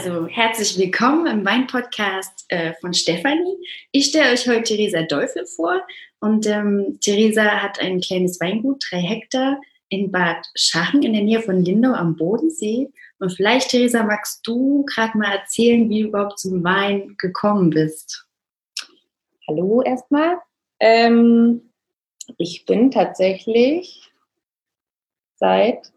Also herzlich willkommen im Wein-Podcast von Stefanie. Ich stelle euch heute Theresa Teufel vor und Theresa hat ein kleines Weingut, 3 Hektar in Bad Schachen in der Nähe von Lindau am Bodensee. Und vielleicht, Theresa, magst du gerade mal erzählen, wie du überhaupt zum Wein gekommen bist? Hallo erstmal. Ich bin tatsächlich seit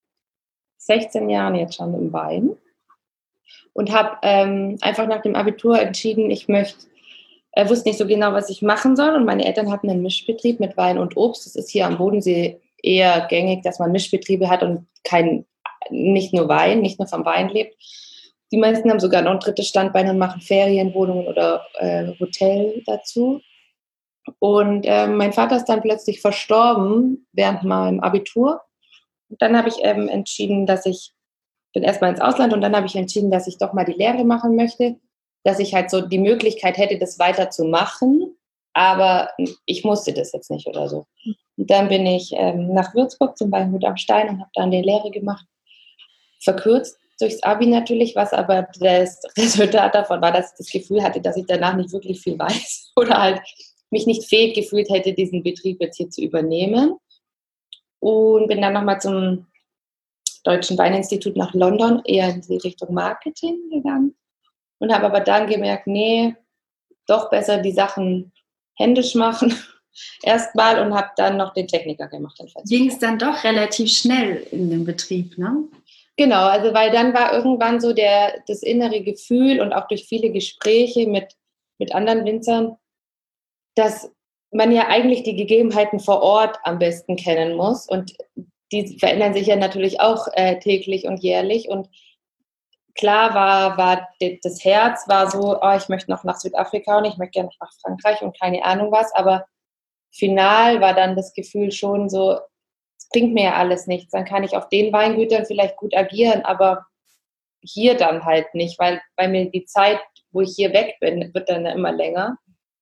16 Jahren jetzt schon im Wein und habe einfach nach dem Abitur entschieden, wusste nicht so genau, was ich machen soll, und meine Eltern hatten einen Mischbetrieb mit Wein und Obst. Das ist hier am Bodensee eher gängig, dass man Mischbetriebe hat und nicht nur vom Wein lebt. Die meisten haben sogar noch ein drittes Standbein und machen Ferienwohnungen oder Hotel dazu. Und mein Vater ist dann plötzlich verstorben während meinem Abitur. Und dann habe ich entschieden, bin erstmal ins Ausland, und dann habe ich entschieden, dass ich doch mal die Lehre machen möchte, dass ich halt so die Möglichkeit hätte, das weiterzumachen, aber ich musste das jetzt nicht oder so. Und dann bin ich nach Würzburg zum Weingut am Stein und habe dann die Lehre gemacht, verkürzt durchs Abi natürlich, was aber das Resultat davon war, dass ich das Gefühl hatte, dass ich danach nicht wirklich viel weiß oder halt mich nicht fähig gefühlt hätte, diesen Betrieb jetzt hier zu übernehmen. Und bin dann nochmal zum Deutschen Weininstitut nach London, eher in die Richtung Marketing gegangen, und habe aber dann gemerkt, nee, doch besser die Sachen händisch machen erstmal, und habe dann noch den Techniker gemacht. Ging es dann doch relativ schnell in den Betrieb, ne? Genau, also weil dann war irgendwann so das innere Gefühl und auch durch viele Gespräche mit anderen Winzern, dass man ja eigentlich die Gegebenheiten vor Ort am besten kennen muss, und die verändern sich ja natürlich auch täglich und jährlich. Und klar war das Herz war so, ich möchte noch nach Südafrika und ich möchte gerne nach Frankreich und keine Ahnung was, aber final war dann das Gefühl schon so, es bringt mir ja alles nichts, dann kann ich auf den Weingütern vielleicht gut agieren, aber hier dann halt nicht, weil mir die Zeit, wo ich hier weg bin, wird dann immer länger.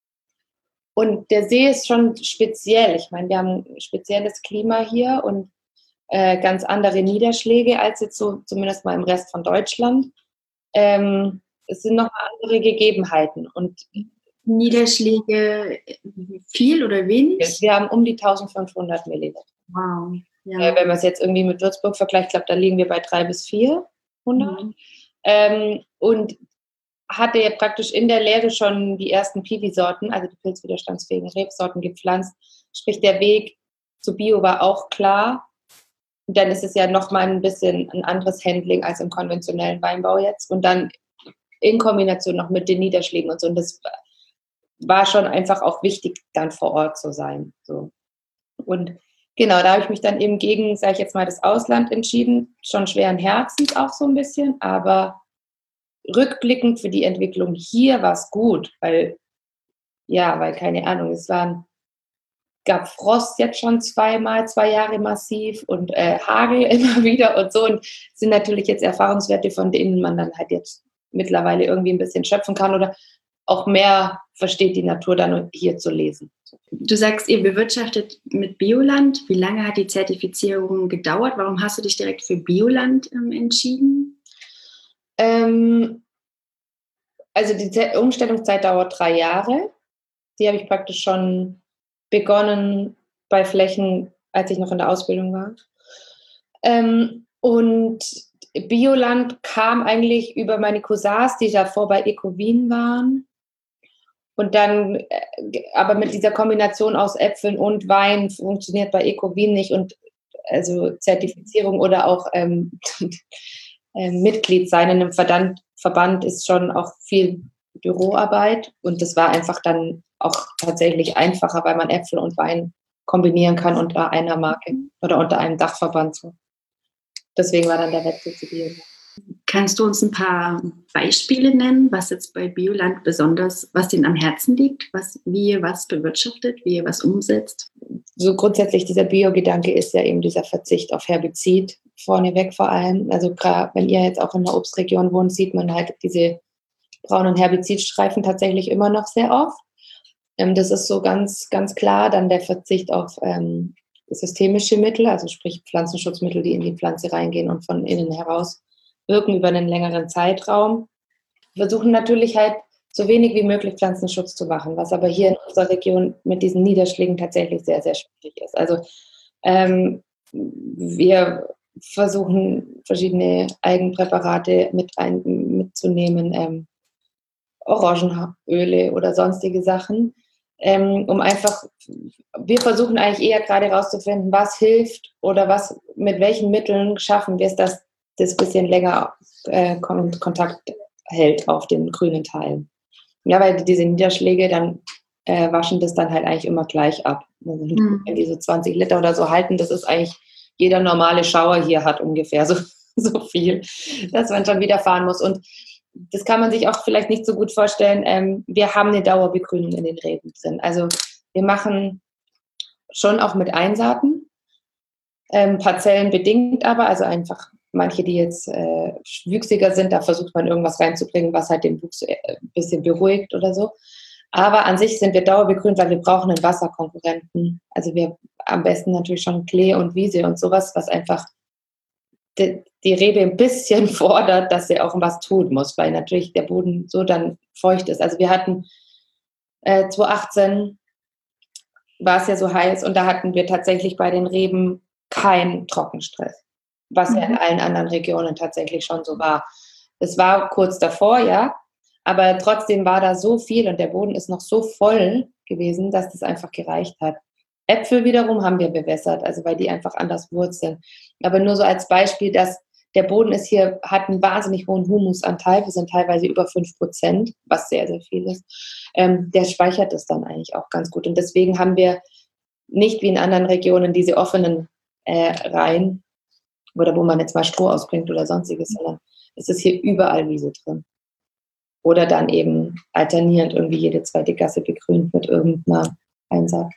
Und der See ist schon speziell. Ich meine, wir haben ein spezielles Klima hier und ganz andere Niederschläge als jetzt so zumindest mal im Rest von Deutschland. Es sind noch andere Gegebenheiten. Und Niederschläge viel oder wenig? wir haben um die 1500 Milliliter. Wow. Ja. Wenn man es jetzt irgendwie mit Würzburg vergleicht, glaube, da liegen wir bei 300 bis 400. Und hatte ja praktisch in der Lehre schon die ersten Piwi-Sorten, also die pilzwiderstandsfähigen Rebsorten, gepflanzt. Sprich, der Weg zu Bio war auch klar. Und dann ist es ja nochmal ein bisschen ein anderes Handling als im konventionellen Weinbau jetzt. Und dann in Kombination noch mit den Niederschlägen und so. Und das war schon einfach auch wichtig, dann vor Ort zu sein. So. Und genau, da habe ich mich dann eben gegen, sage ich jetzt mal, das Ausland entschieden. Schon schweren Herzens auch so ein bisschen, aber rückblickend für die Entwicklung hier war es gut, weil keine Ahnung, gab Frost jetzt schon 2 Jahre massiv und Hagel immer wieder und so, und sind natürlich jetzt Erfahrungswerte, von denen man dann halt jetzt mittlerweile irgendwie ein bisschen schöpfen kann oder auch mehr versteht, die Natur dann hier zu lesen. Du sagst, ihr bewirtschaftet mit Bioland. Wie lange hat die Zertifizierung gedauert? Warum hast du dich direkt für Bioland entschieden? Also die Umstellungszeit dauert 3 Jahre. Die habe ich praktisch schon begonnen bei Flächen, als ich noch in der Ausbildung war. Und Bioland kam eigentlich über meine Cousins, die davor bei Ecovin waren. Und dann, aber mit dieser Kombination aus Äpfeln und Wein funktioniert bei Ecovin nicht. Und also Zertifizierung oder auch Mitglied sein in einem Verband ist schon auch viel Büroarbeit. Und das war einfach dann auch tatsächlich einfacher, weil man Äpfel und Wein kombinieren kann unter einer Marke oder unter einem Dachverband. So. Deswegen war dann der Wechsel zu Bioland. Kannst du uns ein paar Beispiele nennen, was jetzt bei Bioland besonders, was Ihnen am Herzen liegt, wie ihr was bewirtschaftet, wie ihr was umsetzt? So grundsätzlich dieser Bio-Gedanke ist ja eben dieser Verzicht auf Herbizid, vorneweg vor allem. Also gerade wenn ihr jetzt auch in der Obstregion wohnt, sieht man halt diese braunen Herbizidstreifen tatsächlich immer noch sehr oft. Das ist so ganz, ganz klar. Dann der Verzicht auf systemische Mittel, also sprich Pflanzenschutzmittel, die in die Pflanze reingehen und von innen heraus wirken über einen längeren Zeitraum. Wir versuchen natürlich halt so wenig wie möglich Pflanzenschutz zu machen, was aber hier in unserer Region mit diesen Niederschlägen tatsächlich sehr, sehr schwierig ist. Also wir versuchen verschiedene Eigenpräparate mitzunehmen, Orangenöle oder sonstige Sachen, wir versuchen eigentlich eher gerade herauszufinden, was hilft oder mit welchen Mitteln schaffen wir es, dass das bisschen länger Kontakt hält auf den grünen Teilen. Ja, weil diese Niederschläge dann waschen das dann halt eigentlich immer gleich ab. Also, wenn die so 20 Liter oder so halten, das ist eigentlich, jeder normale Schauer hier hat ungefähr so viel, dass man schon wieder fahren muss. Und das kann man sich auch vielleicht nicht so gut vorstellen. Wir haben eine Dauerbegrünung in den Reben drin. Also wir machen schon auch mit Einsaaten, parzellenbedingt aber, also einfach manche, die jetzt wüchsiger sind, da versucht man irgendwas reinzubringen, was halt den Wuchs ein bisschen beruhigt oder so. Aber an sich sind wir dauerbegrünt, weil wir brauchen einen Wasserkonkurrenten. Also wir am besten natürlich schon Klee und Wiese und sowas, was einfach die Rebe ein bisschen fordert, dass sie auch was tun muss, weil natürlich der Boden so dann feucht ist. Also wir hatten 2018 war es ja so heiß und da hatten wir tatsächlich bei den Reben keinen Trockenstress, was ja in allen anderen Regionen tatsächlich schon so war. Es war kurz davor, ja, aber trotzdem war da so viel und der Boden ist noch so voll gewesen, dass das einfach gereicht hat. Äpfel wiederum haben wir bewässert, also weil die einfach anders wurzeln. Aber nur so als Beispiel, dass der Boden hat einen wahnsinnig hohen Humusanteil, wir sind teilweise über 5%, was sehr, sehr viel ist. Der speichert das dann eigentlich auch ganz gut. Und deswegen haben wir nicht wie in anderen Regionen diese offenen Reihen, oder wo man jetzt mal Stroh ausbringt oder sonstiges, sondern es ist hier überall Wiese drin. Oder dann eben alternierend irgendwie jede zweite Gasse begrünt mit irgendeiner Einsaat.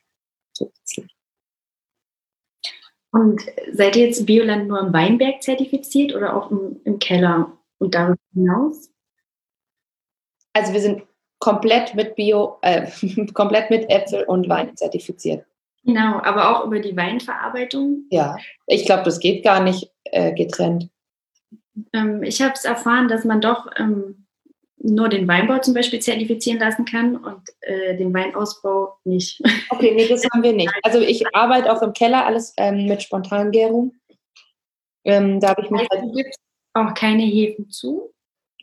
Und seid ihr jetzt Bioland nur im Weinberg zertifiziert oder auch im Keller und darüber hinaus? Also wir sind komplett mit komplett mit Äpfel und Wein zertifiziert. Genau, aber auch über die Weinverarbeitung? Ja, ich glaube, das geht gar nicht getrennt. Ich habe es erfahren, dass man doch nur den Weinbau zum Beispiel zertifizieren lassen kann und den Weinausbau nicht. Okay, nee, das haben wir nicht. Also ich arbeite auch im Keller, alles mit Spontangärung. Da habe ich mich gibt auch keine Hefen zu.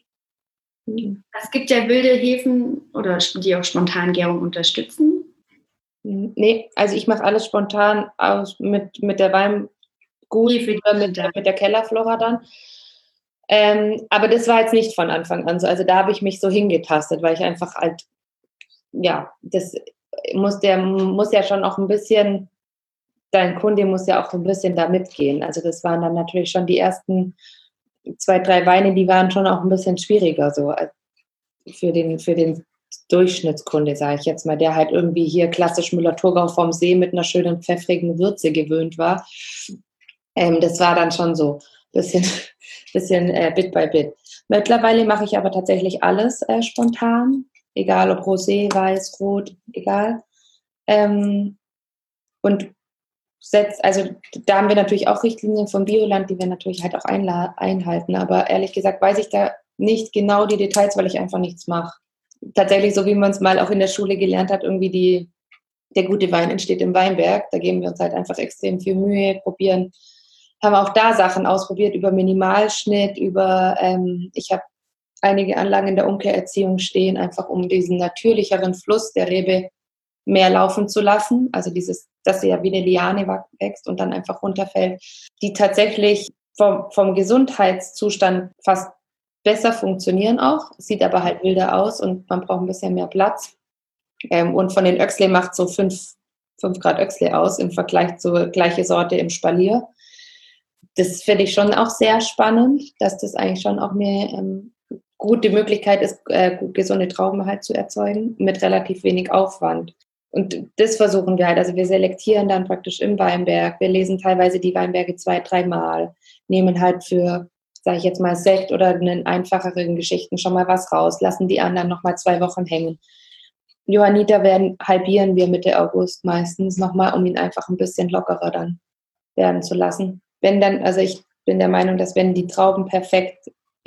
Es gibt ja wilde Hefen, oder die auch Spontangärung unterstützen. Nee, also ich mache alles spontan mit der Weingut oder mit der Kellerflora dann. Aber das war jetzt nicht von Anfang an so. Also da habe ich mich so hingetastet, weil ich einfach halt, ja, das muss ja schon auch ein bisschen, dein Kunde muss ja auch ein bisschen da mitgehen. Also das waren dann natürlich schon die ersten 2, 3 Weine, die waren schon auch ein bisschen schwieriger so für den Durchschnittskunde, sage ich jetzt mal, der halt irgendwie hier klassisch Müller-Thurgau vom See mit einer schönen pfeffrigen Würze gewöhnt war. Das war dann schon so bisschen Bit by Bit. Mittlerweile mache ich aber tatsächlich alles spontan, egal ob Rosé, Weiß, Rot, egal. Und also da haben wir natürlich auch Richtlinien vom Bioland, die wir natürlich halt auch einhalten. Aber ehrlich gesagt weiß ich da nicht genau die Details, weil ich einfach nichts mache. Tatsächlich, so wie man es mal auch in der Schule gelernt hat, irgendwie der gute Wein entsteht im Weinberg. Da geben wir uns halt einfach extrem viel Mühe, probieren. Haben auch da Sachen ausprobiert über Minimalschnitt, ich habe einige Anlagen in der Umkehrerziehung stehen, einfach um diesen natürlicheren Fluss der Rebe mehr laufen zu lassen. Also dass sie ja wie eine Liane wächst und dann einfach runterfällt, die tatsächlich vom Gesundheitszustand fast besser funktionieren auch. Sieht aber halt wilder aus und man braucht ein bisschen mehr Platz. Und von den Öxle macht so 5 Grad Öxle aus im Vergleich zur gleichen Sorte im Spalier. Das finde ich schon auch sehr spannend, dass das eigentlich schon auch eine gute Möglichkeit ist, gesunde Trauben halt zu erzeugen, mit relativ wenig Aufwand. Und das versuchen wir halt. Also wir selektieren dann praktisch im Weinberg. Wir lesen teilweise die Weinberge 2, 3 Mal, nehmen halt für, sage ich jetzt mal, Sekt oder einen einfacheren Geschichten schon mal was raus, lassen die anderen nochmal 2 Wochen hängen. Johanniter halbieren wir Mitte August meistens nochmal, um ihn einfach ein bisschen lockerer dann werden zu lassen. Also ich bin der Meinung, dass wenn die Trauben perfekt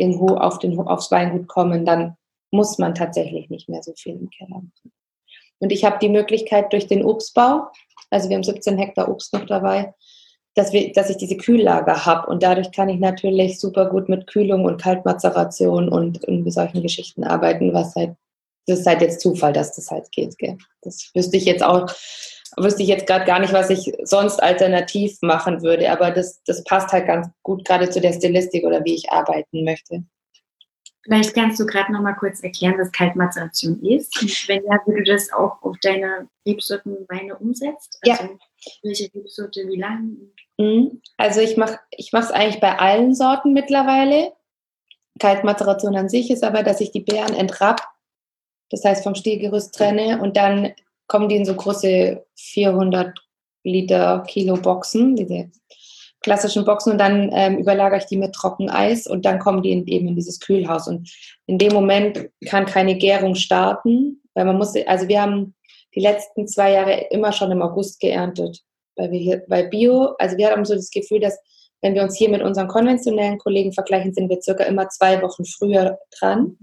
aufs Weingut kommen, dann muss man tatsächlich nicht mehr so viel im Keller machen. Und ich habe die Möglichkeit durch den Obstbau, also wir haben 17 Hektar Obst noch dabei, dass ich diese Kühllager habe. Und dadurch kann ich natürlich super gut mit Kühlung und Kaltmazeration und irgendwie solchen Geschichten arbeiten, das ist halt jetzt Zufall, dass das halt geht. Gell? Das wüsste ich jetzt gerade gar nicht, was ich sonst alternativ machen würde. Aber das passt halt ganz gut gerade zu der Stilistik oder wie ich arbeiten möchte. Vielleicht kannst du gerade noch mal kurz erklären, was Kaltmazeration ist. Und wenn ja, wie du das auch auf deine Rebsortenweine umsetzt. Also welche Rebsorte, wie lange? Also ich mache es eigentlich bei allen Sorten mittlerweile. Kaltmazeration an sich ist aber, dass ich die Beeren entrapp, das heißt vom Stielgerüst trenne und dann kommen die in so große 400 Liter Kilo Boxen, diese klassischen Boxen, und dann überlagere ich die mit Trockeneis und dann kommen die eben in dieses Kühlhaus. Und in dem Moment kann keine Gärung starten, weil wir haben die letzten 2 Jahre immer schon im August geerntet, weil wir haben so das Gefühl, dass wenn wir uns hier mit unseren konventionellen Kollegen vergleichen, sind wir circa immer 2 Wochen früher dran.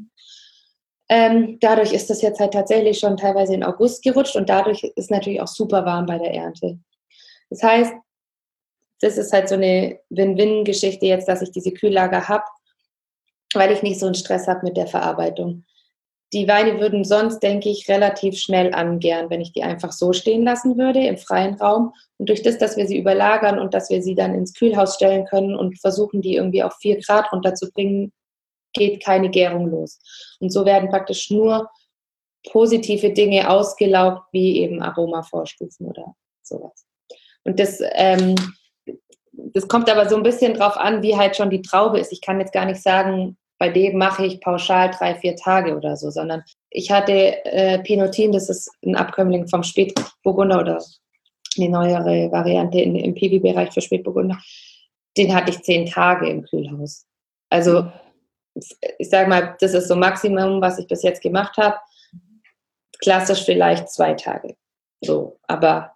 Dadurch ist das jetzt halt tatsächlich schon teilweise in August gerutscht und dadurch ist es natürlich auch super warm bei der Ernte. Das heißt, das ist halt so eine Win-Win-Geschichte jetzt, dass ich diese Kühllager habe, weil ich nicht so einen Stress habe mit der Verarbeitung. Die Weine würden sonst, denke ich, relativ schnell angären, wenn ich die einfach so stehen lassen würde im freien Raum. Und durch das, dass wir sie überlagern und dass wir sie dann ins Kühlhaus stellen können und versuchen, die irgendwie auf 4 Grad runterzubringen, geht keine Gärung los. Und so werden praktisch nur positive Dinge ausgelaugt, wie eben Aromavorstufen oder sowas. Und das kommt aber so ein bisschen drauf an, wie halt schon die Traube ist. Ich kann jetzt gar nicht sagen, bei dem mache ich pauschal 3-4 Tage oder so, sondern ich hatte Pinotin, das ist ein Abkömmling vom Spätburgunder oder eine neuere Variante im Piwi-Bereich für Spätburgunder. Den hatte ich 10 Tage im Kühlhaus. Also ich sage mal, das ist so Maximum, was ich bis jetzt gemacht habe. Klassisch vielleicht 2 Tage. So, aber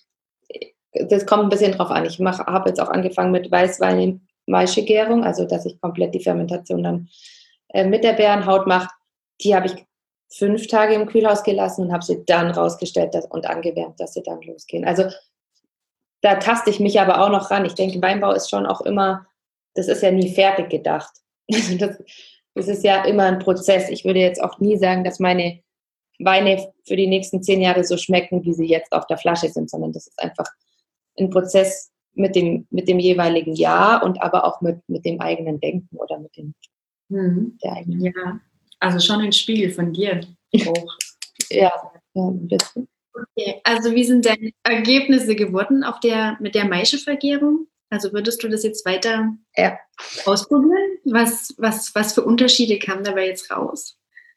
das kommt ein bisschen drauf an. Ich habe jetzt auch angefangen mit Weißwein in Maischegärung, also dass ich komplett die Fermentation dann mit der Beerenhaut mache. Die habe ich 5 Tage im Kühlhaus gelassen und habe sie dann rausgestellt und angewärmt, dass sie dann losgehen. Also da taste ich mich aber auch noch ran. Ich denke, Weinbau ist schon auch immer, das ist ja nie fertig gedacht. Das ist ja immer ein Prozess. Ich würde jetzt auch nie sagen, dass meine Weine für die nächsten 10 Jahre so schmecken, wie sie jetzt auf der Flasche sind, sondern das ist einfach ein Prozess mit dem jeweiligen Jahr und aber auch mit dem eigenen Denken oder mit dem der eigenen. Ja, also schon ein Spiegel von dir auch. Ja, ein bisschen. Okay, also wie sind deine Ergebnisse geworden mit der Maischevergärung? Also würdest du das jetzt weiter ausprobieren? Was für Unterschiede kamen dabei jetzt raus?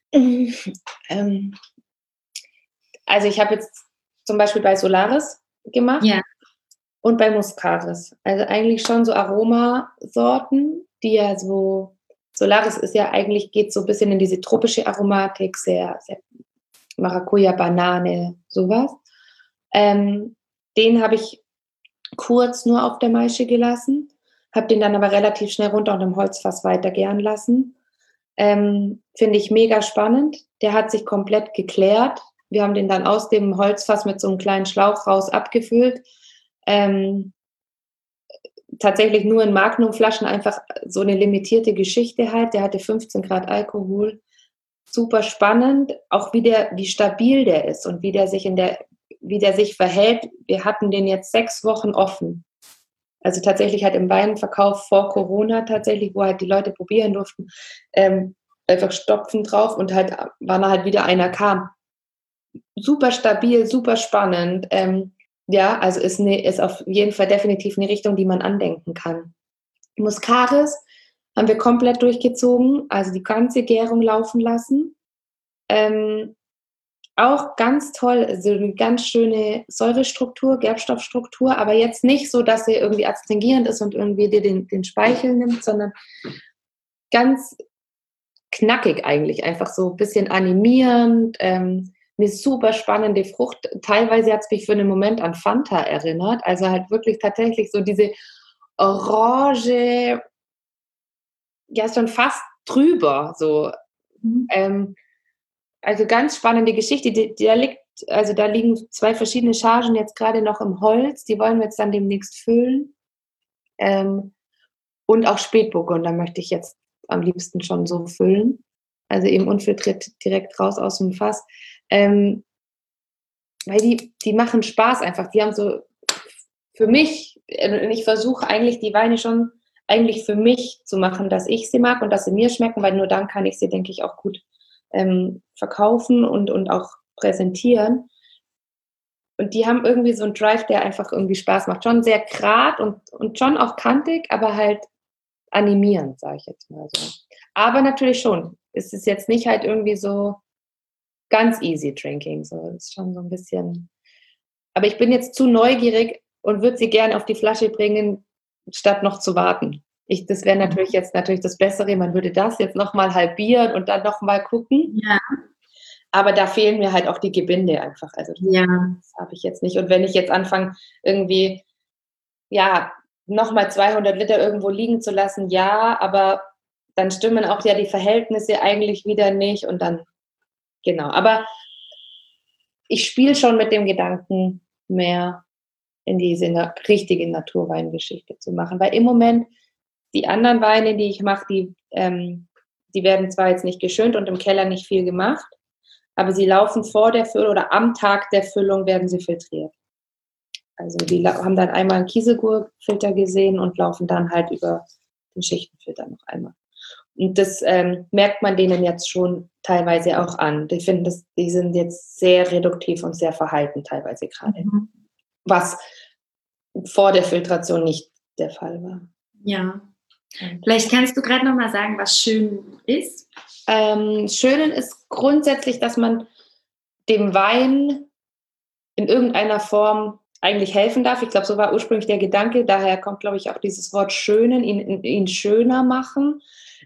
Also ich habe jetzt zum Beispiel bei Solaris gemacht und bei Muscaris. Also eigentlich schon so Aromasorten, die ja so, Solaris ist ja eigentlich, geht so ein bisschen in diese tropische Aromatik, sehr, sehr Maracuja, Banane, sowas. Den habe ich kurz nur auf der Maische gelassen, habe den dann aber relativ schnell runter und im Holzfass weiter gären lassen. Finde ich mega spannend. Der hat sich komplett geklärt. Wir haben den dann aus dem Holzfass mit so einem kleinen Schlauch raus abgefüllt. Tatsächlich nur in Magnumflaschen, einfach so eine limitierte Geschichte halt. Der hatte 15 Grad Alkohol. Super spannend, auch wie stabil der ist und wie der sich verhält. Wir hatten den jetzt 6 Wochen offen. Also tatsächlich halt im Weinverkauf vor Corona tatsächlich, wo halt die Leute probieren durften, einfach Stopfen drauf und halt, wann halt wieder einer kam. Super stabil, super spannend. Also ist auf jeden Fall definitiv eine Richtung, die man andenken kann. Muscaris haben wir komplett durchgezogen, also die ganze Gärung laufen lassen. Auch ganz toll, so eine ganz schöne Säurestruktur, Gerbstoffstruktur, aber jetzt nicht so, dass sie irgendwie astringierend ist und irgendwie dir den Speichel nimmt, sondern ganz knackig eigentlich, einfach so ein bisschen animierend, eine super spannende Frucht. Teilweise hat es mich für einen Moment an Fanta erinnert, also halt wirklich tatsächlich so diese Orange, ja schon fast drüber. So. Also ganz spannende Geschichte. Da liegen 2 verschiedene Chargen jetzt gerade noch im Holz. Die wollen wir jetzt dann demnächst füllen. Und auch Spätburgunder möchte ich jetzt am liebsten schon so füllen. Also eben unfiltriert direkt raus aus dem Fass. Weil die machen Spaß einfach. Die haben so für mich, ich versuche eigentlich die Weine schon eigentlich für mich zu machen, dass ich sie mag und dass sie mir schmecken, weil nur dann kann ich sie, denke ich, auch gut verkaufen und auch präsentieren. Und die haben irgendwie so einen Drive, der einfach irgendwie Spaß macht. Schon sehr grad und schon auch kantig, aber halt animierend, sage ich jetzt mal so. Aber natürlich schon. Es ist jetzt nicht halt irgendwie so ganz easy drinking. So. Das ist schon so ein bisschen. Aber ich bin jetzt zu neugierig und würde sie gerne auf die Flasche bringen, statt noch zu warten. Das wäre natürlich das Bessere. Man würde das jetzt nochmal halbieren und dann nochmal gucken. Ja. Aber da fehlen mir halt auch die Gebinde einfach. Also das habe ich jetzt nicht. Und wenn ich jetzt anfange, irgendwie, nochmal 200 Liter irgendwo liegen zu lassen, aber dann stimmen auch die Verhältnisse eigentlich wieder nicht. Und dann, genau. Aber ich spiele schon mit dem Gedanken, mehr in diese richtige Naturweingeschichte zu machen. Weil im Moment die anderen Weine, die ich mache, die werden zwar jetzt nicht geschönt und im Keller nicht viel gemacht, aber sie laufen vor der Füllung oder am Tag der Füllung werden sie filtriert. Also die haben dann einmal einen Kieselgurfilter gesehen und laufen dann halt über den Schichtenfilter noch einmal. Und das merkt man denen jetzt schon teilweise auch an. Ich finde, die sind jetzt sehr reduktiv und sehr verhalten teilweise gerade. Was vor der Filtration nicht der Fall war. Ja. Vielleicht kannst du gerade noch mal sagen, was schön ist. Schön ist grundsätzlich, dass man dem Wein in irgendeiner Form eigentlich helfen darf. Ich glaube, so war ursprünglich der Gedanke. Daher kommt, glaube ich, auch dieses Wort schönen, ihn schöner machen.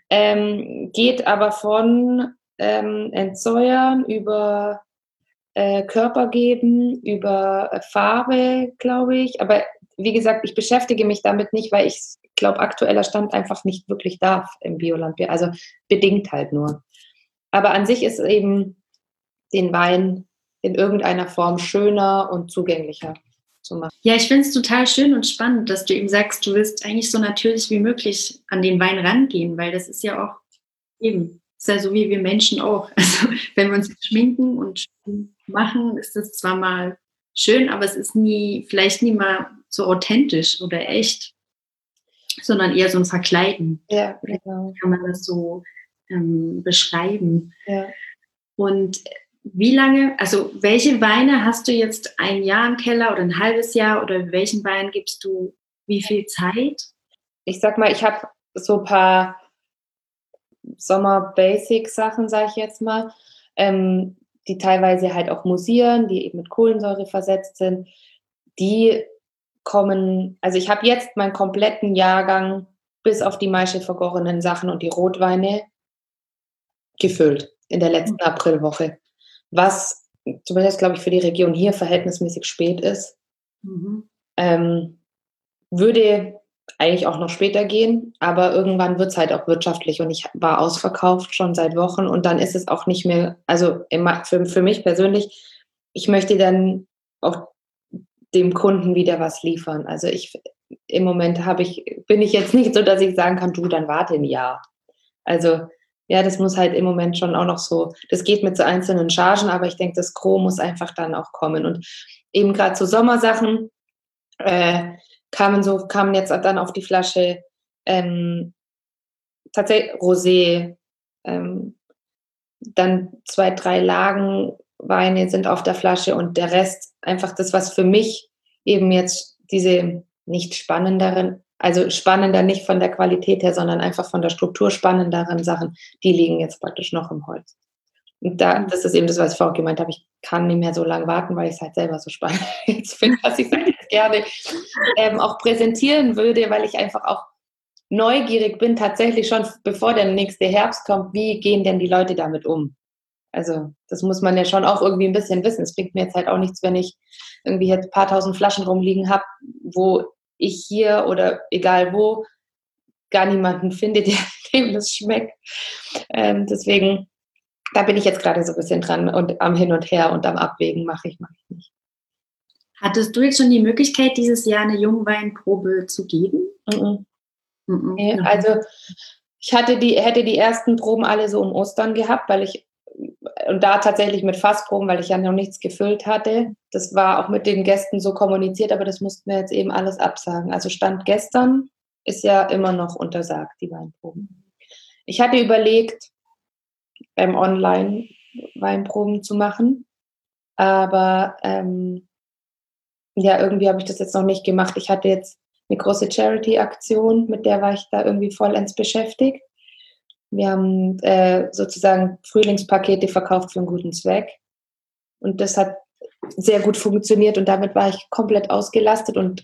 Geht aber von Entsäuern über Körper geben, über Farbe, glaube ich. Aber wie gesagt, ich beschäftige mich damit nicht, weil ich glaube, aktueller Stand einfach nicht wirklich darf im Biolandbier. Also bedingt halt nur. Aber an sich ist eben den Wein in irgendeiner Form schöner und zugänglicher zu machen. Ja, ich finde es total schön und spannend, dass du eben sagst, du willst eigentlich so natürlich wie möglich an den Wein rangehen, weil das ist ja auch eben, ist ja so wie wir Menschen auch. Also wenn wir uns schminken und machen, ist das zwar mal schön, aber es ist vielleicht nie mal so authentisch oder echt, sondern eher so ein Verkleiden. Ja, genau. Kann man das so beschreiben. Ja. Und wie lange, also welche Weine hast du jetzt ein Jahr im Keller oder ein halbes Jahr oder welchen Wein gibst du wie viel Zeit? Ich sag mal, ich habe so ein paar Sommer-Basic-Sachen, sage ich jetzt mal, die teilweise halt auch moussieren, die eben mit Kohlensäure versetzt sind. Die kommen, also ich habe jetzt meinen kompletten Jahrgang bis auf die Maische vergorenen Sachen und die Rotweine gefüllt in der letzten Aprilwoche. Was zumindest, glaube ich, für die Region hier verhältnismäßig spät ist. Würde eigentlich auch noch später gehen, aber irgendwann wird es halt auch wirtschaftlich und ich war ausverkauft schon seit Wochen und dann ist es auch nicht mehr, also für mich persönlich, ich möchte dann auch dem Kunden wieder was liefern. Also im Moment bin ich jetzt nicht so, dass ich sagen kann, du, dann warte ein Jahr. Also ja, das muss halt im Moment schon auch noch so, das geht mit so einzelnen Chargen, aber ich denke, das Gros muss einfach dann auch kommen. Und eben gerade zu Sommersachen kamen jetzt dann auf die Flasche tatsächlich Rosé, dann 2, 3 Lagenweine sind auf der Flasche und der Rest einfach das, was für mich eben jetzt diese nicht spannenderen, also spannender nicht von der Qualität her, sondern einfach von der Struktur spannenderen Sachen, die liegen jetzt praktisch noch im Holz. Und das ist eben das, was ich vorhin gemeint habe, ich kann nicht mehr so lange warten, weil ich es halt selber so spannend jetzt finde, dass ich es halt jetzt gerne auch präsentieren würde, weil ich einfach auch neugierig bin, tatsächlich schon, bevor der nächste Herbst kommt, wie gehen denn die Leute damit um? Also das muss man ja schon auch irgendwie ein bisschen wissen. Es bringt mir jetzt halt auch nichts, wenn ich irgendwie jetzt ein paar tausend Flaschen rumliegen habe, wo ich hier oder egal wo gar niemanden finde, dem das schmeckt. Deswegen, da bin ich jetzt gerade so ein bisschen dran und am Hin und Her und am Abwägen, mache ich nicht. Hattest du jetzt schon die Möglichkeit, dieses Jahr eine Jungweinprobe zu geben? Mhm. Nee, also ich hätte die ersten Proben alle so um Ostern gehabt, und da tatsächlich mit Fassproben, weil ich ja noch nichts gefüllt hatte. Das war auch mit den Gästen so kommuniziert, aber das mussten wir jetzt eben alles absagen. Also Stand gestern ist ja immer noch untersagt, die Weinproben. Ich hatte überlegt, Online-Weinproben zu machen, aber ja, irgendwie habe ich das jetzt noch nicht gemacht. Ich hatte jetzt eine große Charity-Aktion, mit der war ich da irgendwie vollends beschäftigt. Wir haben sozusagen Frühlingspakete verkauft für einen guten Zweck. Und das hat sehr gut funktioniert und damit war ich komplett ausgelastet. Und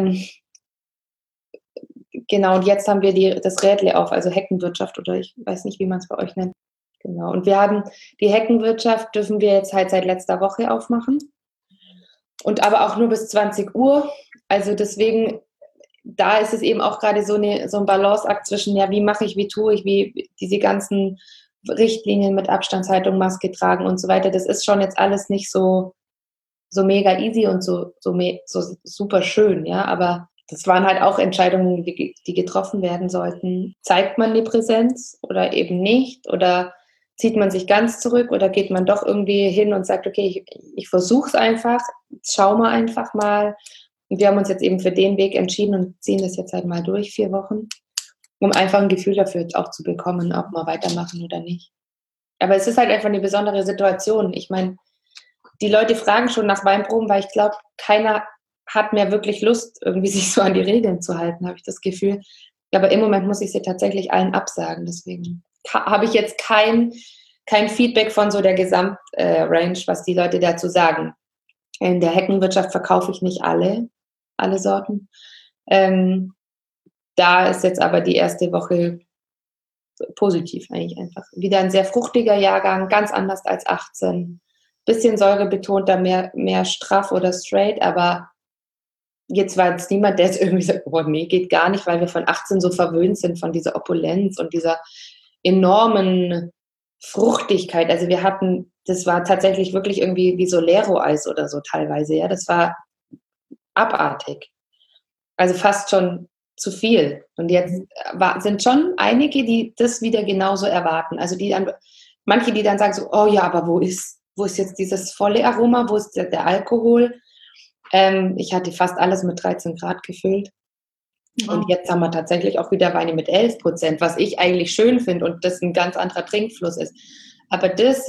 genau, und jetzt haben wir das Rädle auf, also Heckenwirtschaft oder ich weiß nicht, wie man es bei euch nennt. Genau. Und wir haben die Heckenwirtschaft, dürfen wir jetzt halt seit letzter Woche aufmachen. Und aber auch nur bis 20 Uhr. Also deswegen, da ist es eben auch gerade so ein Balanceakt zwischen, ja, wie mache ich, wie tue ich, wie diese ganzen Richtlinien mit Abstandshaltung, Maske tragen und so weiter. Das ist schon jetzt alles nicht so mega easy und so super schön, ja. Aber das waren halt auch Entscheidungen, die getroffen werden sollten. Zeigt man die Präsenz oder eben nicht? Oder zieht man sich ganz zurück oder geht man doch irgendwie hin und sagt, okay, ich versuche es einfach, schau mal einfach mal. Und wir haben uns jetzt eben für den Weg entschieden und ziehen das jetzt halt mal durch 4 Wochen, um einfach ein Gefühl dafür auch zu bekommen, ob wir weitermachen oder nicht. Aber es ist halt einfach eine besondere Situation. Ich meine, die Leute fragen schon nach Weinproben, weil ich glaube, keiner hat mehr wirklich Lust, irgendwie sich so an die Regeln zu halten, habe ich das Gefühl. Aber im Moment muss ich sie tatsächlich allen absagen. Deswegen habe ich jetzt kein Feedback von so der Gesamtrange, was die Leute dazu sagen. In der Heckenwirtschaft verkaufe ich nicht alle Sorten. Da ist jetzt aber die erste Woche positiv eigentlich einfach. Wieder ein sehr fruchtiger Jahrgang, ganz anders als 18. Bisschen säurebetonter, mehr straff oder straight, aber jetzt war jetzt niemand, der jetzt irgendwie sagt, oh nee, geht gar nicht, weil wir von 18 so verwöhnt sind von dieser Opulenz und dieser enormen Fruchtigkeit. Also das war tatsächlich wirklich irgendwie wie Solero-Eis oder so teilweise, ja, das war abartig. Also fast schon zu viel. Und jetzt sind schon einige, die das wieder genauso erwarten. Also manche, die dann sagen so, oh ja, aber wo ist jetzt dieses volle Aroma, wo ist der Alkohol? Ich hatte fast alles mit 13 Grad gefüllt. Wow. Und jetzt haben wir tatsächlich auch wieder Weine mit 11%, was ich eigentlich schön finde und das ein ganz anderer Trinkfluss ist. Aber das,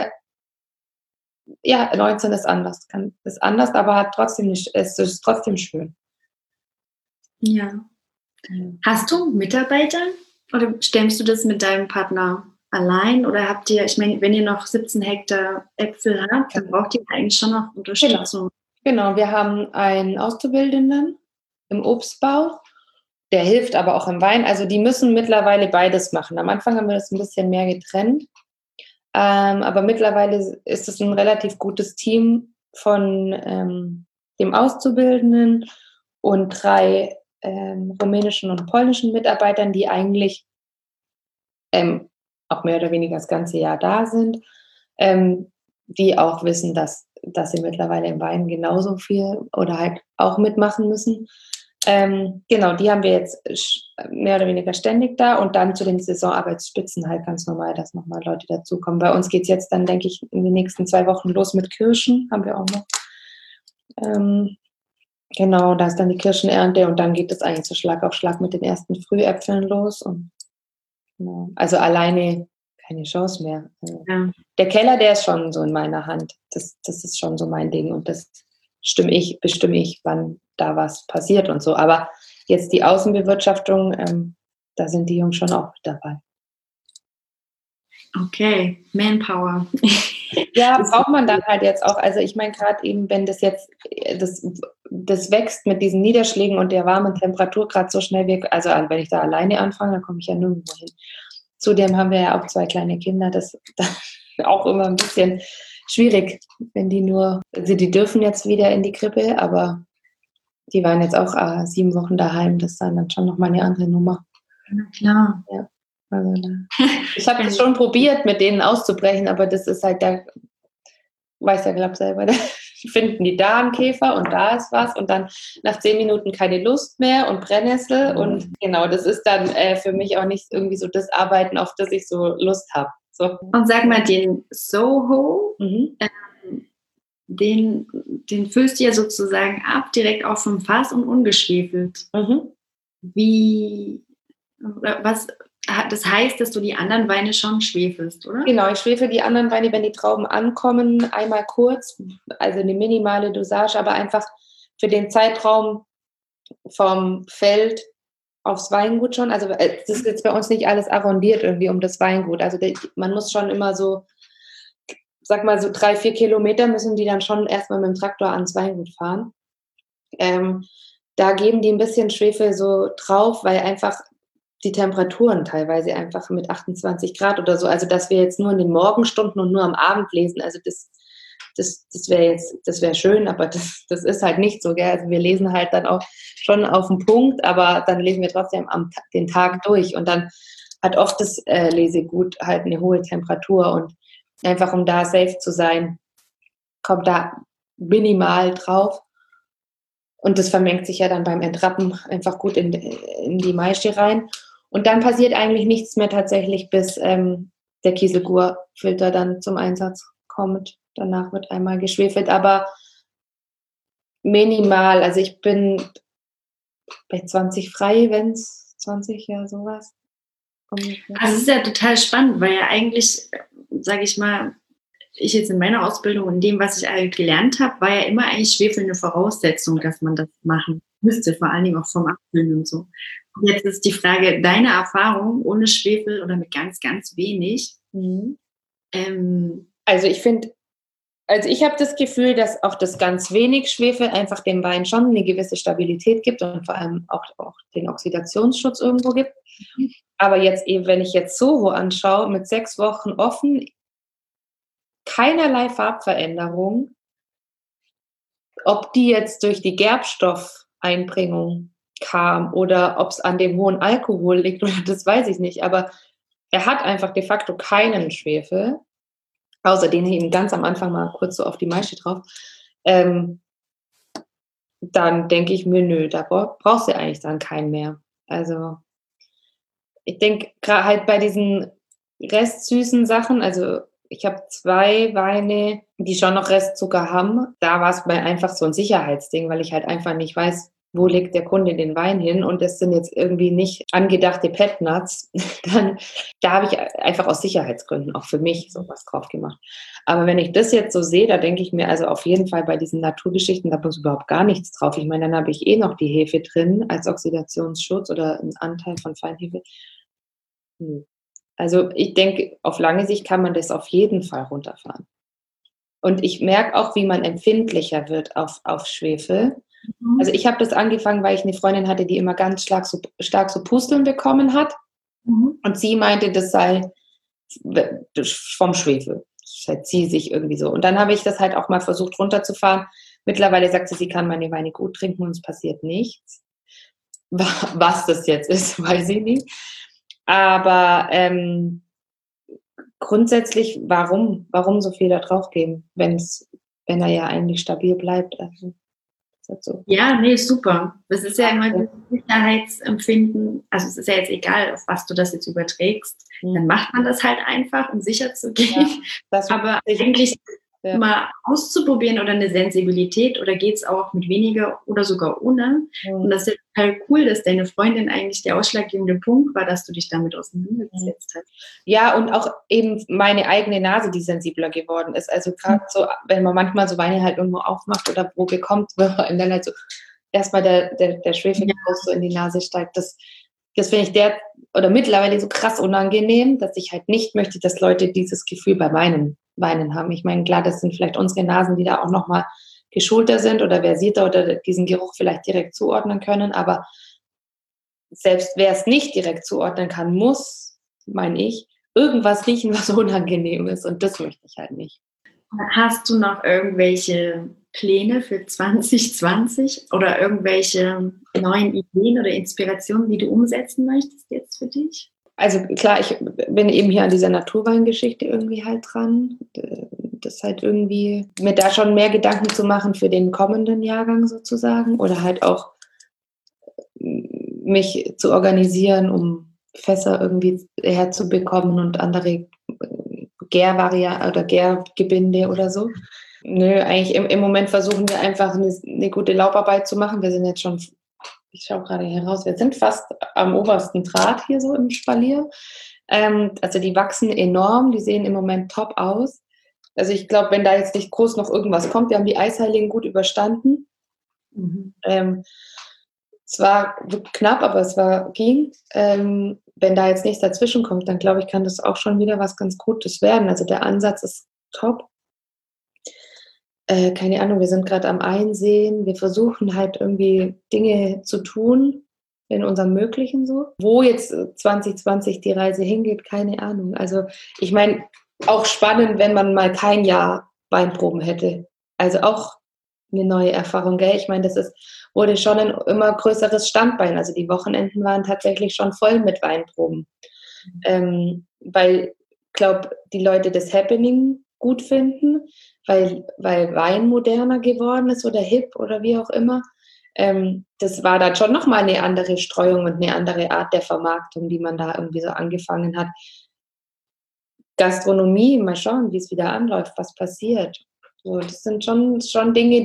19 ist anders. Ist anders, aber es ist trotzdem schön. Ja. Hast du Mitarbeiter oder stemmst du das mit deinem Partner allein oder habt ihr, ich meine, wenn ihr noch 17 Hektar Äpfel habt, dann braucht ihr eigentlich schon noch Unterstützung. Genau, wir haben einen Auszubildenden im Obstbau, der hilft aber auch im Wein. Also die müssen mittlerweile beides machen. Am Anfang haben wir das ein bisschen mehr getrennt, aber mittlerweile ist es ein relativ gutes Team von dem Auszubildenden und 3 rumänischen und polnischen Mitarbeitern, die eigentlich auch mehr oder weniger das ganze Jahr da sind, die auch wissen, dass sie mittlerweile im Wein genauso viel oder halt auch mitmachen müssen. Genau, die haben wir jetzt mehr oder weniger ständig da und dann zu den Saisonarbeitsspitzen halt ganz normal, dass nochmal Leute dazukommen. Bei uns geht es jetzt dann, denke ich, in den nächsten 2 Wochen los mit Kirschen, haben wir auch noch. Genau, da ist dann die Kirschenernte und dann geht es eigentlich so Schlag auf Schlag mit den ersten Frühäpfeln los. Und genau, also alleine keine Chance mehr. Ja. Der Keller, der ist schon so in meiner Hand. Das ist schon so mein Ding und das bestimme ich, wann da was passiert und so. Aber jetzt die Außenbewirtschaftung, da sind die Jungs schon auch mit dabei. Okay, Manpower. Ja, braucht man dann halt jetzt auch. Also ich meine gerade eben, wenn das jetzt, das wächst mit diesen Niederschlägen und der warmen Temperatur gerade so schnell weg, also wenn ich da alleine anfange, dann komme ich ja nirgendwo hin. Zudem haben wir ja auch 2 kleine Kinder, das ist auch immer ein bisschen schwierig, wenn die dürfen jetzt wieder in die Krippe, aber die waren jetzt auch 7 Wochen daheim, das ist dann schon nochmal eine andere Nummer. Na klar. Ja. Also, ich habe das schon probiert, mit denen auszubrechen, aber das ist halt, da weiß ja, glaub selber, da finden die da einen Käfer und da ist was und dann nach 10 Minuten keine Lust mehr und Brennnessel und genau, das ist dann für mich auch nicht irgendwie so das Arbeiten, auf das ich so Lust habe. So. Und sag mal, den Soho, den füllst du ja sozusagen ab, direkt auch vom Fass und ungeschwefelt. Wie, was, das heißt, dass du die anderen Weine schon schwefelst, oder? Genau, ich schwefel die anderen Weine, wenn die Trauben ankommen, einmal kurz, also eine minimale Dosage, aber einfach für den Zeitraum vom Feld aufs Weingut schon. Also das ist jetzt bei uns nicht alles arrondiert irgendwie um das Weingut. Also man muss schon immer so, sag mal so 3-4 Kilometer müssen die dann schon erstmal mit dem Traktor ans Weingut fahren. Da geben die ein bisschen Schwefel so drauf, weil einfach die Temperaturen teilweise einfach mit 28 Grad oder so, also dass wir jetzt nur in den Morgenstunden und nur am Abend lesen, also das wäre schön, aber das ist halt nicht so, gell? Also wir lesen halt dann auch schon auf den Punkt, aber dann lesen wir trotzdem den Tag durch und dann hat oft das Lesegut halt eine hohe Temperatur und einfach um da safe zu sein, kommt da minimal drauf. Und das vermengt sich ja dann beim Entrappen einfach gut in die Maische rein. Und dann passiert eigentlich nichts mehr tatsächlich, bis der Kieselguhr-Filter dann zum Einsatz kommt. Danach wird einmal geschwefelt, aber minimal. Also ich bin bei 20 frei, wenn es 20, ja sowas. Also es ist ja total spannend, weil ja eigentlich, sage ich mal, ich jetzt in meiner Ausbildung und dem, was ich gelernt habe, war ja immer eigentlich Schwefel eine Voraussetzung, dass man das machen müsste, vor allen Dingen auch vom Abfüllen und so. Und jetzt ist die Frage, deine Erfahrung ohne Schwefel oder mit ganz, ganz wenig? Also ich habe das Gefühl, dass auch das ganz wenig Schwefel einfach dem Wein schon eine gewisse Stabilität gibt und vor allem auch den Oxidationsschutz irgendwo gibt. Aber jetzt eben, wenn ich jetzt Soho anschaue, mit 6 Wochen offen, keinerlei Farbveränderung, ob die jetzt durch die Gerbstoffeinbringung kam oder ob es an dem hohen Alkohol liegt, oder das weiß ich nicht, aber er hat einfach de facto keinen Schwefel, außer den eben ganz am Anfang mal kurz so auf die Maische drauf. Dann denke ich mir, nö, da brauchst du eigentlich dann keinen mehr. Also ich denke gerade halt bei diesen restsüßen Sachen, also ich habe 2 Weine, die schon noch Restzucker haben. Da war es mir einfach so ein Sicherheitsding, weil ich halt einfach nicht weiß, wo legt der Kunde den Wein hin und das sind jetzt irgendwie nicht angedachte Petnuts. Da habe ich einfach aus Sicherheitsgründen auch für mich sowas drauf gemacht. Aber wenn ich das jetzt so sehe, da denke ich mir also auf jeden Fall bei diesen Naturgeschichten, da muss überhaupt gar nichts drauf. Ich meine, dann habe ich noch die Hefe drin als Oxidationsschutz oder einen Anteil von Feinhefe. Also ich denke, auf lange Sicht kann man das auf jeden Fall runterfahren. Und ich merke auch, wie man empfindlicher wird auf Schwefel. Also ich habe das angefangen, weil ich eine Freundin hatte, die immer ganz stark so Pusteln bekommen hat. Und sie meinte, das sei vom Schwefel. Das verzieht sich irgendwie so. Und dann habe ich das halt auch mal versucht runterzufahren. Mittlerweile sagt sie, sie kann meine Weine gut trinken und es passiert nichts. Was das jetzt ist, weiß ich nicht. Aber grundsätzlich, warum so viel da drauf geben, wenn er ja eigentlich stabil bleibt? Also, ist halt so. Ja, nee, super. Das ist ja immer das Sicherheitsempfinden. Also es ist ja jetzt egal, auf was du das jetzt überträgst. Dann macht man das halt einfach, um sicher zu gehen. Ja, aber eigentlich mal auszuprobieren oder eine Sensibilität oder geht es auch mit weniger oder sogar ohne. Und das ist total cool, dass deine Freundin eigentlich der ausschlaggebende Punkt war, dass du dich damit auseinandergesetzt hast. Ja, und auch eben meine eigene Nase, die sensibler geworden ist. Also gerade so, wenn man manchmal so Weine halt irgendwo aufmacht oder wo bekommt, wenn man dann halt so erstmal der Schwefelgeruch so in die Nase steigt. Das finde ich mittlerweile so krass unangenehm, dass ich halt nicht möchte, dass Leute dieses Gefühl bei meinen Weinen haben. Ich meine, klar, das sind vielleicht unsere Nasen, die da auch nochmal geschulter sind oder versierter oder diesen Geruch vielleicht direkt zuordnen können, aber selbst wer es nicht direkt zuordnen kann, muss, meine ich, irgendwas riechen, was unangenehm ist und das möchte ich halt nicht. Hast du noch irgendwelche Pläne für 2020 oder irgendwelche neuen Ideen oder Inspirationen, die du umsetzen möchtest jetzt für dich? Also klar, ich bin eben hier an dieser Naturweingeschichte irgendwie halt dran. Das halt irgendwie, mir da schon mehr Gedanken zu machen für den kommenden Jahrgang sozusagen oder halt auch mich zu organisieren, um Fässer irgendwie herzubekommen und andere Gärvarianten oder Gärgebinde oder so. Nö, eigentlich im Moment versuchen wir einfach eine gute Laubarbeit zu machen. Wir sind jetzt schon, ich schaue gerade hier raus, wir sind fast am obersten Draht hier so im Spalier. Also die wachsen enorm, die sehen im Moment top aus. Also ich glaube, wenn da jetzt nicht groß noch irgendwas kommt, wir haben die Eisheiligen gut überstanden. Es war knapp, aber ging. Wenn da jetzt nichts dazwischen kommt, dann glaube ich, kann das auch schon wieder was ganz Gutes werden. Also der Ansatz ist top. Keine Ahnung, wir sind gerade am Einsehen. Wir versuchen halt irgendwie Dinge zu tun in unserem Möglichen so. Wo jetzt 2020 die Reise hingeht, keine Ahnung. Also ich meine, auch spannend, wenn man mal kein Jahr Weinproben hätte. Also auch eine neue Erfahrung, gell? Ich meine, wurde schon ein immer größeres Standbein. Also die Wochenenden waren tatsächlich schon voll mit Weinproben. Weil ich glaube, die Leute das Happening gut finden, weil Wein moderner geworden ist oder hip oder wie auch immer. Das war dann schon nochmal eine andere Streuung und eine andere Art der Vermarktung, die man da irgendwie so angefangen hat. Gastronomie, mal schauen, wie es wieder anläuft, was passiert. So, das sind schon Dinge,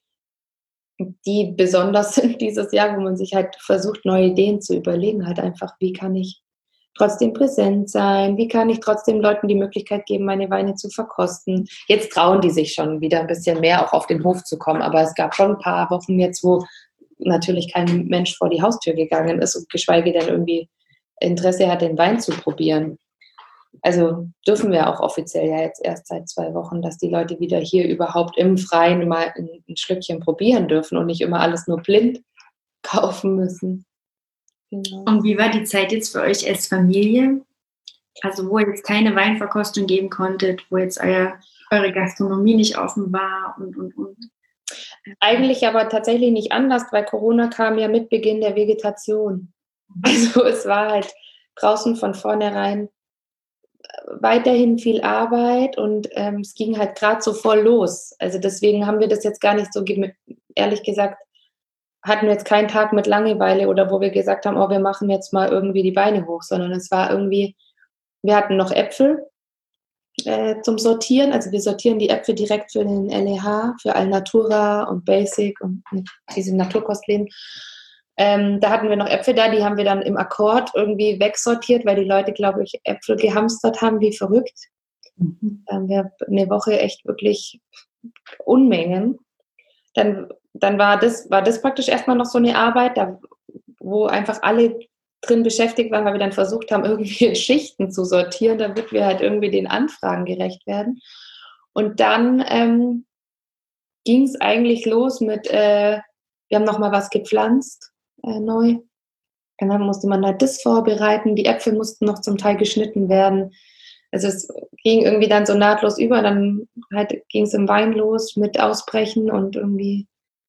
die besonders sind dieses Jahr, wo man sich halt versucht, neue Ideen zu überlegen, halt einfach, wie kann ich trotzdem präsent sein, wie kann ich trotzdem Leuten die Möglichkeit geben, meine Weine zu verkosten. Jetzt trauen die sich schon wieder ein bisschen mehr auch auf den Hof zu kommen, aber es gab schon ein paar Wochen jetzt, wo natürlich kein Mensch vor die Haustür gegangen ist und geschweige denn irgendwie Interesse hat, den Wein zu probieren. Also dürfen wir auch offiziell ja jetzt erst seit 2 Wochen, dass die Leute wieder hier überhaupt im Freien mal ein Schlückchen probieren dürfen und nicht immer alles nur blind kaufen müssen. Genau. Und wie war die Zeit jetzt für euch als Familie? Also wo ihr jetzt keine Weinverkostung geben konntet, wo jetzt eure Gastronomie nicht offen war und. Eigentlich aber tatsächlich nicht anders, weil Corona kam ja mit Beginn der Vegetation. Also es war halt draußen von vornherein weiterhin viel Arbeit und es ging halt gerade so voll los. Also deswegen haben wir das jetzt gar nicht so, ehrlich gesagt, hatten wir jetzt keinen Tag mit Langeweile oder wo wir gesagt haben, oh, wir machen jetzt mal irgendwie die Beine hoch, sondern es war irgendwie, wir hatten noch Äpfel zum Sortieren. Also wir sortieren die Äpfel direkt für den LEH, für Alnatura und Basic und diese Naturkostläden. Da hatten wir noch Äpfel da, die haben wir dann im Akkord irgendwie wegsortiert, weil die Leute, glaube ich, Äpfel gehamstert haben wie verrückt. Da haben wir eine Woche echt wirklich Unmengen. Dann war das praktisch erstmal noch so eine Arbeit, wo einfach alle drin beschäftigt waren, weil wir dann versucht haben, irgendwie in Schichten zu sortieren, damit wir halt irgendwie den Anfragen gerecht werden. Und dann ging es eigentlich los mit, wir haben nochmal was gepflanzt, neu. Dann musste man halt das vorbereiten, die Äpfel mussten noch zum Teil geschnitten werden. Also es ging irgendwie dann so nahtlos über, dann halt ging es im Wein los mit Ausbrechen und irgendwie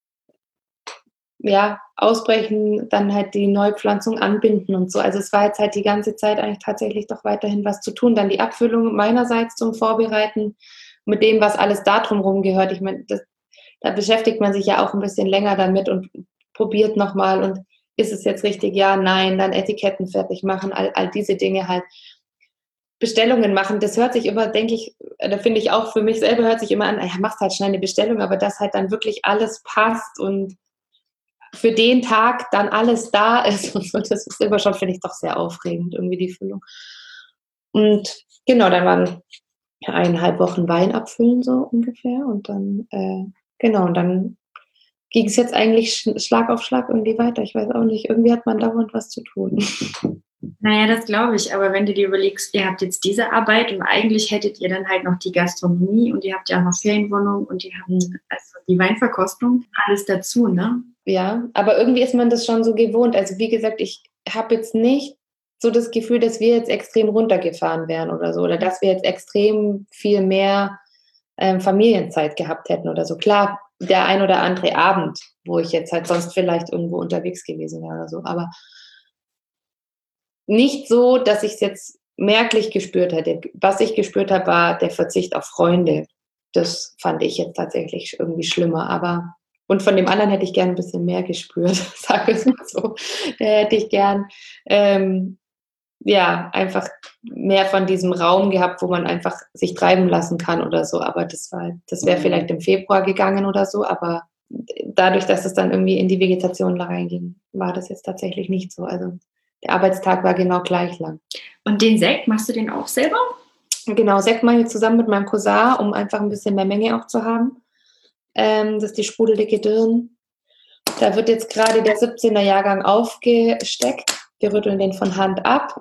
ja, ausbrechen, dann halt die Neupflanzung anbinden und so. Also es war jetzt halt die ganze Zeit eigentlich tatsächlich doch weiterhin was zu tun. Dann die Abfüllung meinerseits zum Vorbereiten mit dem, was alles da drumherum gehört. Ich meine, da beschäftigt man sich ja auch ein bisschen länger damit und probiert nochmal und ist es jetzt richtig? Ja, nein, dann Etiketten fertig machen, all diese Dinge halt. Bestellungen machen, das hört sich immer, denke ich, da finde ich auch für mich selber, hört sich immer an, ja, machst halt schnell eine Bestellung, aber dass halt dann wirklich alles passt und für den Tag dann alles da ist und so, das ist immer schon, finde ich, doch sehr aufregend, irgendwie die Füllung. Und genau, dann waren 1,5 Wochen Wein abfüllen so ungefähr und dann, genau, und dann ging es jetzt eigentlich Schlag auf Schlag irgendwie weiter. Ich weiß auch nicht, irgendwie hat man dauernd was zu tun. Naja, das glaube ich, aber wenn du dir überlegst, ihr habt jetzt diese Arbeit und eigentlich hättet ihr dann halt noch die Gastronomie und ihr habt ja auch noch Ferienwohnung und ihr habt also die Weinverkostung, alles dazu, ne? Ja, aber irgendwie ist man das schon so gewohnt. Also wie gesagt, ich habe jetzt nicht so das Gefühl, dass wir jetzt extrem runtergefahren wären oder so oder dass wir jetzt extrem viel mehr Familienzeit gehabt hätten oder so. Klar, der ein oder andere Abend, wo ich jetzt halt sonst vielleicht irgendwo unterwegs gewesen wäre oder so. Aber nicht so, dass ich es jetzt merklich gespürt hätte. Was ich gespürt habe, war der Verzicht auf Freunde. Das fand ich jetzt tatsächlich irgendwie schlimmer. Und von dem anderen hätte ich gern ein bisschen mehr gespürt, sage ich mal so. Hätte ich gern einfach mehr von diesem Raum gehabt, wo man einfach sich treiben lassen kann oder so. Aber das wäre vielleicht im Februar gegangen oder so. Aber dadurch, dass es dann irgendwie in die Vegetation reinging, war das jetzt tatsächlich nicht so. Also der Arbeitstag war genau gleich lang. Und den Sekt, machst du den auch selber? Genau, Sekt mache ich zusammen mit meinem Cousin, um einfach ein bisschen mehr Menge auch zu haben. Das ist die sprudelige Dirn. Da wird jetzt gerade der 17er Jahrgang aufgesteckt. Wir rütteln den von Hand ab.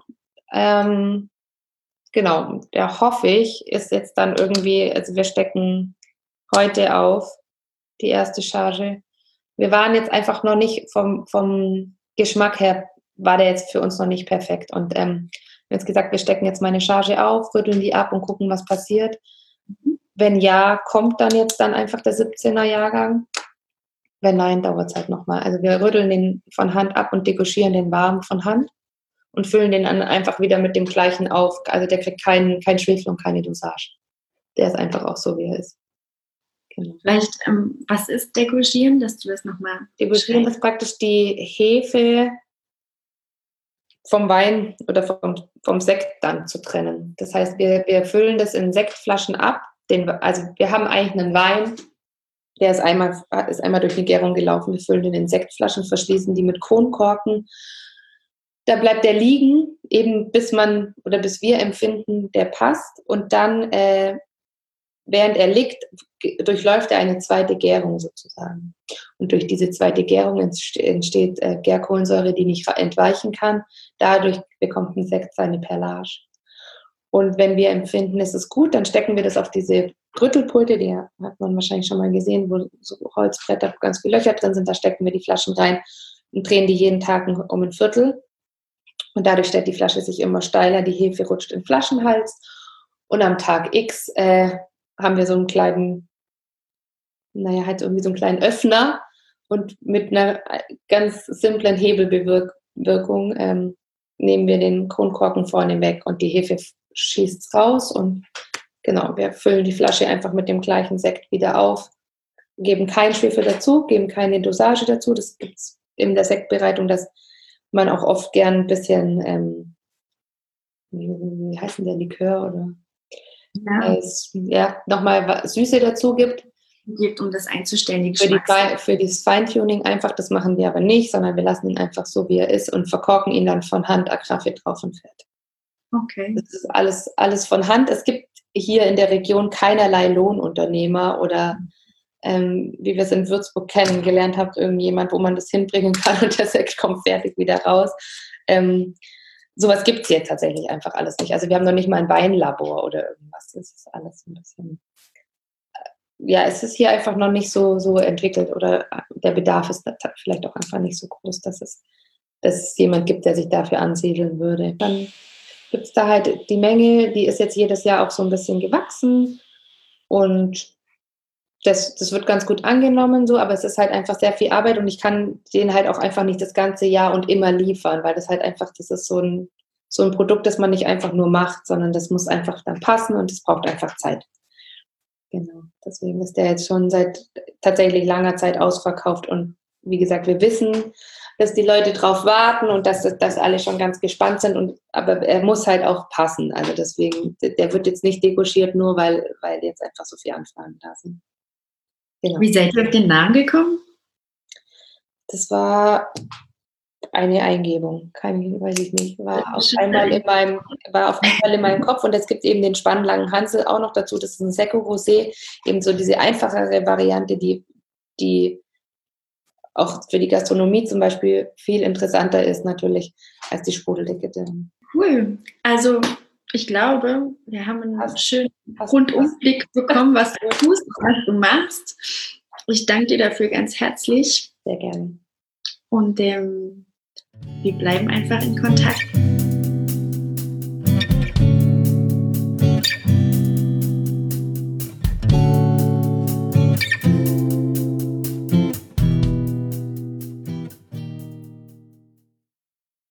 Genau, der hoffe ich, ist jetzt dann irgendwie, also wir stecken heute auf, die erste Charge. Wir waren jetzt einfach noch nicht vom Geschmack her, war der jetzt für uns noch nicht perfekt. Und wir haben jetzt gesagt, wir stecken jetzt mal eine Charge auf, rütteln die ab und gucken, was passiert. Wenn ja, kommt dann einfach der 17er Jahrgang. Wenn nein, dauert es halt nochmal. Also wir rütteln den von Hand ab und degorgieren den warm von Hand und füllen den dann einfach wieder mit dem gleichen auf. Also der kriegt kein Schwefel und keine Dosage. Der ist einfach auch so, wie er ist. Genau. Vielleicht, was ist degorgieren, dass du das nochmal... Degorgieren ist praktisch die Hefe vom Wein oder vom Sekt dann zu trennen. Das heißt, wir füllen das in Sektflaschen ab. Also wir haben eigentlich einen Wein, der ist einmal durch die Gärung gelaufen. Wir füllen den in Sektflaschen, verschließen die mit Kronkorken. Da bleibt der liegen, eben bis wir empfinden, der passt. Und dann, während er liegt, durchläuft er eine zweite Gärung sozusagen. Und durch diese zweite Gärung entsteht Gärkohlensäure, die nicht entweichen kann. Dadurch bekommt ein Sekt seine Perlage. Und wenn wir empfinden, es ist gut, dann stecken wir das auf diese Rüttelpulte, die hat man wahrscheinlich schon mal gesehen, wo so Holzbretter, wo ganz viele Löcher drin sind, da stecken wir die Flaschen rein und drehen die jeden Tag um ein Viertel. Und dadurch stellt die Flasche sich immer steiler, die Hefe rutscht in den Flaschenhals. Und am Tag X haben wir so einen kleinen, irgendwie so einen kleinen Öffner und mit einer ganz simplen Hebelbewirkung nehmen wir den Kronkorken vorne weg und die Hefe schießt raus und genau, wir füllen die Flasche einfach mit dem gleichen Sekt wieder auf, geben keinen Schwefel dazu, geben keine Dosage dazu. Das gibt es in der Sektbereitung, dass man auch oft gern ein bisschen, wie heißt denn der Likör oder nochmal Süße dazu gibt. Um das einzustellen, für das Feintuning einfach, das machen wir aber nicht, sondern wir lassen ihn einfach so, wie er ist und verkorken ihn dann von Hand, Agraffe drauf und fertig. Okay. Das ist alles von Hand. Es gibt hier in der Region keinerlei Lohnunternehmer oder wie wir es in Würzburg kennengelernt haben, irgendjemand, wo man das hinbringen kann und der Sekt kommt fertig wieder raus. Sowas gibt es jetzt tatsächlich einfach alles nicht. Also wir haben noch nicht mal ein Weinlabor oder irgendwas. Das ist alles ein bisschen... es ist hier einfach noch nicht so entwickelt oder der Bedarf ist vielleicht auch einfach nicht so groß, dass es jemand gibt, der sich dafür ansiedeln würde. Dann gibt es da halt die Menge, die ist jetzt jedes Jahr auch so ein bisschen gewachsen und das wird ganz gut angenommen, so, aber es ist halt einfach sehr viel Arbeit und ich kann den halt auch einfach nicht das ganze Jahr und immer liefern, weil das ist so ein Produkt, das man nicht einfach nur macht, sondern das muss einfach dann passen und es braucht einfach Zeit. Genau, deswegen ist der jetzt schon seit tatsächlich langer Zeit ausverkauft und wie gesagt, wir wissen, dass die Leute drauf warten und dass alle schon ganz gespannt sind, aber er muss halt auch passen, also deswegen, der wird jetzt nicht degorgiert, nur weil jetzt einfach so viele Anfragen da sind. Genau. Wie seid ihr auf den Namen gekommen? Das war eine Eingebung, weiß ich nicht, war auf einmal in meinem Kopf und es gibt eben den Spannlangen Hansel auch noch dazu, das ist ein Secco Rosé, eben so diese einfachere Variante, die auch für die Gastronomie zum Beispiel viel interessanter ist natürlich als die Sprudeldicke. Cool, also ich glaube, wir haben einen schönen Rundumblick bekommen, was du tust, was du machst. Ich danke dir dafür ganz herzlich. Sehr gerne. Und wir bleiben einfach in Kontakt.